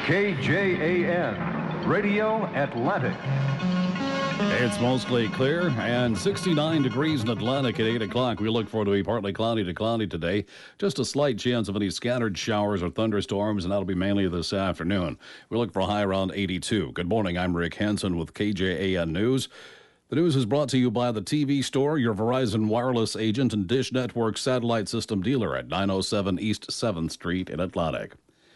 KJAN, Radio Atlantic. It's mostly clear and 69 degrees in Atlantic at 8 o'clock. We look for it to be partly cloudy to cloudy today. Just a slight chance of any scattered showers or thunderstorms, and that'll be mainly this afternoon. We look for a high around 82. Good morning, I'm Rick Hansen with KJAN News. The news is brought to you by the TV Store, your Verizon wireless agent and Dish Network satellite system dealer at 907 East 7th Street in Atlantic.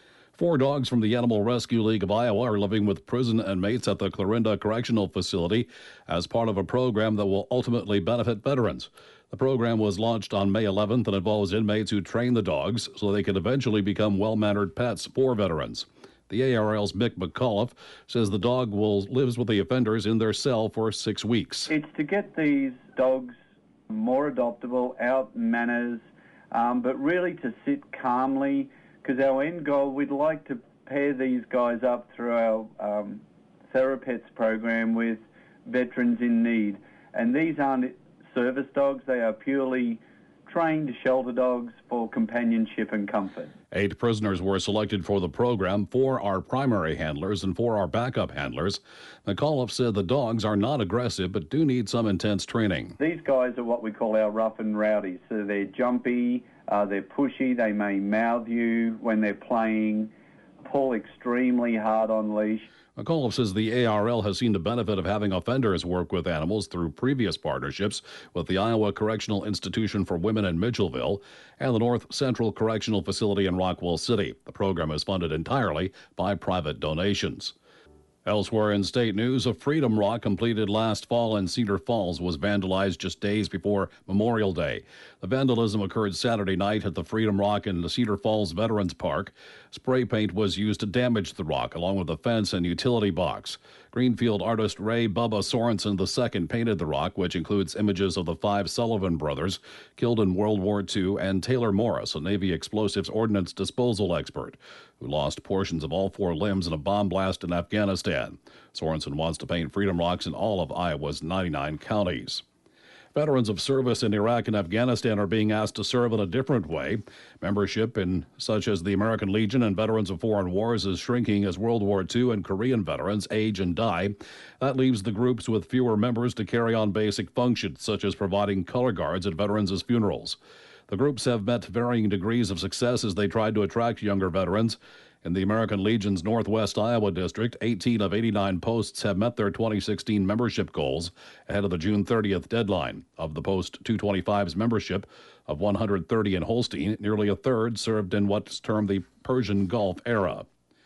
4 dogs from the Animal Rescue League of Iowa are living with prison inmates at the Clarinda Correctional Facility as part of a program that will ultimately benefit veterans. The program was launched on May 11th and involves inmates who train the dogs so they can eventually become well-mannered pets for veterans. The ARL's Mick McAuliffe says the dog lives with the offenders in their cell for 6 weeks. It's to get these dogs more adoptable, out manners, but really to sit calmly, because our end goal, we'd like to pair these guys up through our Therapets program with veterans in need. And these aren't service dogs, they are purely trained shelter dogs for companionship and comfort. 8 prisoners were selected for the program. 4 are primary handlers and 4 are backup handlers. McAuliffe said the dogs are not aggressive but do need some intense training. These guys are what we call our rough and rowdies. So they're jumpy, they're pushy, they may mouth you when they're playing, pull extremely hard on leash. McAuliffe says the ARL has seen the benefit of having offenders work with animals through previous partnerships with the Iowa Correctional Institution for Women in Mitchellville and the North Central Correctional Facility in Rockwell City. The program is funded entirely by private donations. Elsewhere in state news, a Freedom Rock completed last fall in Cedar Falls was vandalized just days before Memorial Day. The vandalism occurred Saturday night at the Freedom Rock in the Cedar Falls Veterans Park. Spray paint was used to damage the rock, along with a fence and utility box. Greenfield artist Ray Bubba Sorensen II painted the rock, which includes images of the 5 Sullivan brothers killed in World War II, and Taylor Morris, a Navy explosives ordnance disposal expert, who lost portions of all 4 limbs in a bomb blast in Afghanistan. Sorensen wants to paint Freedom Rocks in all of Iowa's 99 counties. Veterans of service in Iraq and Afghanistan are being asked to serve in a different way. Membership in such as the American Legion and Veterans of Foreign Wars is shrinking as World War II and Korean veterans age and die. That leaves the groups with fewer members to carry on basic functions, such as providing color guards at veterans' funerals. The groups have met varying degrees of success as they tried to attract younger veterans. In the American Legion's Northwest Iowa District, 18 of 89 posts have met their 2016 membership goals ahead of the June 30th deadline. Of the Post 225's membership of 130 in Holstein, nearly a third served in what's termed the Persian Gulf era.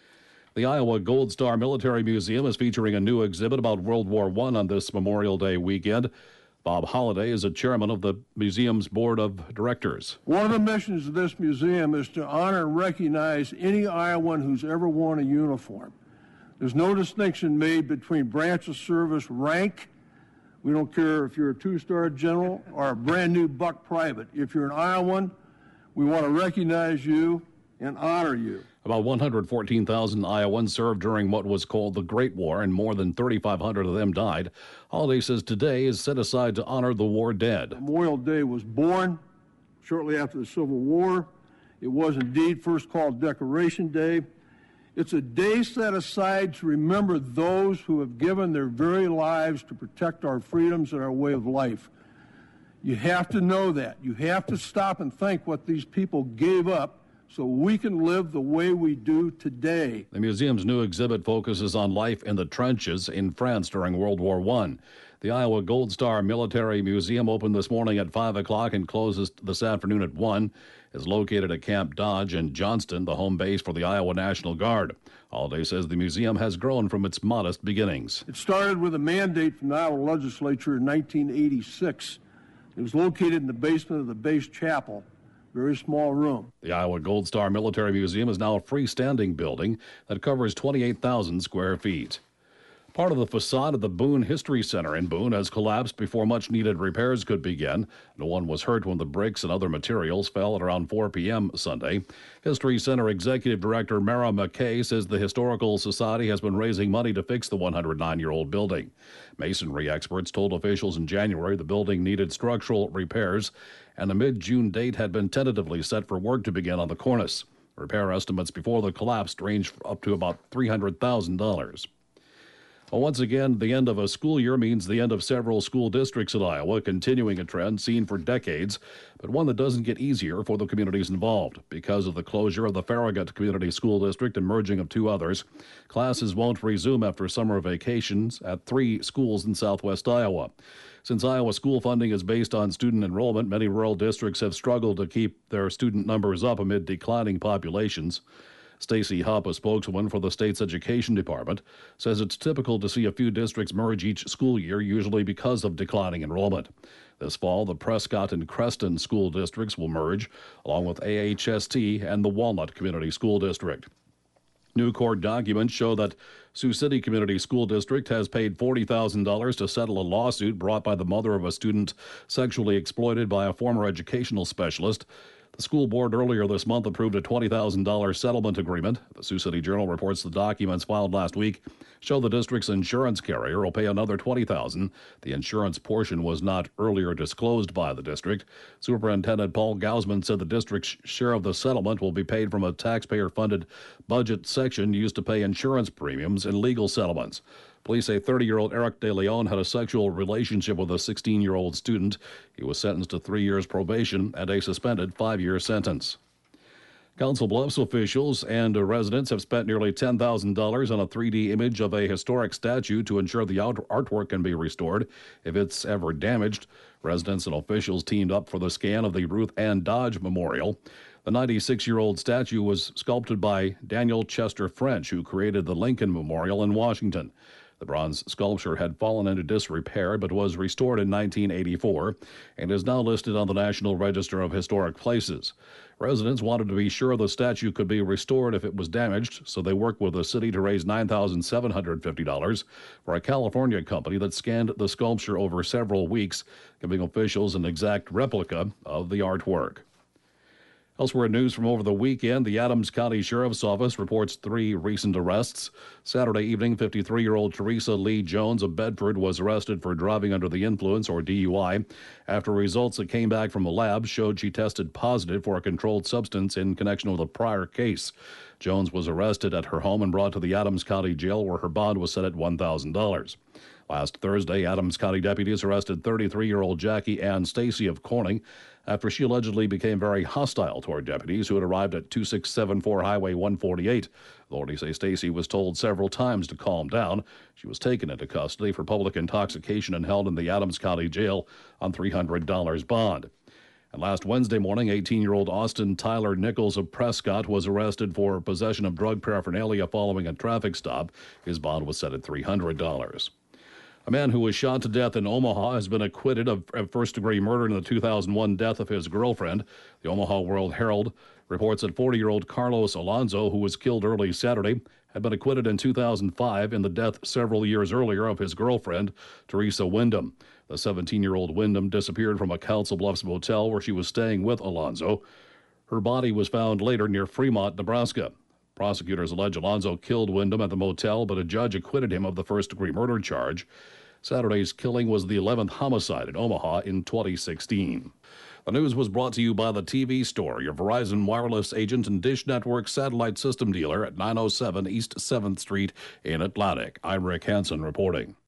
The Iowa Gold Star Military Museum is featuring a new exhibit about World War I on this Memorial Day weekend. Bob Holliday is a chairman of the museum's board of directors. One of the missions of this museum is to honor and recognize any Iowan who's ever worn a uniform. There's no distinction made between branch of service rank. We don't care if you're a 2-star general or a brand new buck private. If you're an Iowan, we want to recognize you and honor you. About 114,000 Iowans served during what was called the Great War, and more than 3,500 of them died. Holiday says today is set aside to honor the war dead. Memorial Day was born shortly after the Civil War. It was indeed first called Decoration Day. It's a day set aside to remember those who have given their very lives to protect our freedoms and our way of life. You have to know that. You have to stop and think what these people gave up so we can live the way we do today. The museum's new exhibit focuses on life in the trenches in France during World War I. The Iowa Gold Star Military Museum opened this morning at 5 o'clock and closes this afternoon at 1. It's located at Camp Dodge in Johnston, the home base for the Iowa National Guard. Holiday says the museum has grown from its modest beginnings. It started with a mandate from the Iowa legislature in 1986. It was located in the basement of the base chapel. Very small room. The Iowa Gold Star Military Museum is now a freestanding building that covers 28,000 square feet. Part of the facade of the Boone History Center in Boone has collapsed before much-needed repairs could begin. No one was hurt when the bricks and other materials fell at around 4 p.m. Sunday. History Center Executive Director Mara McKay says the Historical Society has been raising money to fix the 109-year-old building. Masonry experts told officials in January the building needed structural repairs, and a mid-June date had been tentatively set for work to begin on the cornice. Repair estimates before the collapse ranged up to about $300,000. Well, once again, the end of a school year means the end of several school districts in Iowa, continuing a trend seen for decades, but one that doesn't get easier for the communities involved. Because of the closure of the Farragut Community School District and merging of two others, classes won't resume after summer vacations at 3 schools in southwest Iowa. Since Iowa school funding is based on student enrollment, many rural districts have struggled to keep their student numbers up amid declining populations. Stacy Hupp, a spokeswoman for the state's education department, says it's typical to see a few districts merge each school year, usually because of declining enrollment. This fall, the Prescott and Creston school districts will merge, along with AHST and the Walnut Community School District. New court documents show that Sioux City Community School District has paid $40,000 to settle a lawsuit brought by the mother of a student sexually exploited by a former educational specialist. The school board earlier this month approved a $20,000 settlement agreement. The Sioux City Journal reports the documents filed last week show the district's insurance carrier will pay another $20,000. The insurance portion was not earlier disclosed by the district. Superintendent Paul Gausman said the district's share of the settlement will be paid from a taxpayer-funded budget section used to pay insurance premiums in legal settlements. Police say 30-year-old Eric De Leon had a sexual relationship with a 16-year-old student. He was sentenced to 3 years probation and a suspended 5-year sentence. Council Bluffs officials and residents have spent nearly $10,000 on a 3D image of a historic statue to ensure the artwork can be restored if it's ever damaged. Residents and officials teamed up for the scan of the Ruth Ann Dodge Memorial. The 96-year-old statue was sculpted by Daniel Chester French, who created the Lincoln Memorial in Washington. The bronze sculpture had fallen into disrepair but was restored in 1984 and is now listed on the National Register of Historic Places. Residents wanted to be sure the statue could be restored if it was damaged, so they worked with the city to raise $9,750 for a California company that scanned the sculpture over several weeks, giving officials an exact replica of the artwork. Elsewhere in news from over the weekend, the Adams County Sheriff's Office reports 3 recent arrests. Saturday evening, 53-year-old Teresa Lee Jones of Bedford was arrested for driving under the influence, or DUI, after results that came back from a lab showed she tested positive for a controlled substance in connection with a prior case. Jones was arrested at her home and brought to the Adams County Jail, where her bond was set at $1,000. Last Thursday, Adams County deputies arrested 33-year-old Jackie Ann Stacy of Corning after she allegedly became very hostile toward deputies who had arrived at 2674 Highway 148. Authorities say Stacy was told several times to calm down. She was taken into custody for public intoxication and held in the Adams County Jail on $300 bond. And last Wednesday morning, 18-year-old Austin Tyler Nichols of Prescott was arrested for possession of drug paraphernalia following a traffic stop. His bond was set at $300. A man who was shot to death in Omaha has been acquitted of first-degree murder in the 2001 death of his girlfriend. The Omaha World-Herald reports that 40-year-old Carlos Alonzo, who was killed early Saturday, had been acquitted in 2005 in the death several years earlier of his girlfriend, Teresa Wyndham. The 17-year-old Wyndham disappeared from a Council Bluffs motel where she was staying with Alonzo. Her body was found later near Fremont, Nebraska. Prosecutors allege Alonzo killed Wyndham at the motel, but a judge acquitted him of the first-degree murder charge. Saturday's killing was the 11th homicide in Omaha in 2016. The news was brought to you by the TV Store, your Verizon wireless agent and Dish Network satellite system dealer at 907 East 7th Street in Atlantic. I'm Rick Hansen reporting.